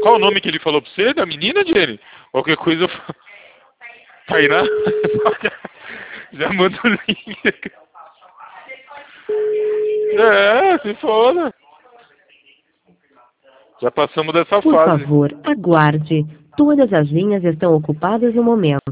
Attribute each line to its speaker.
Speaker 1: Qual o nome que ele falou pra você, da menina, Jenny? Qualquer coisa eu falo. Tainá? Já manda o link. Se foda. Já passamos dessa
Speaker 2: Por
Speaker 1: fase.
Speaker 2: favor, aguarde. Todas as linhas estão ocupadas no momento.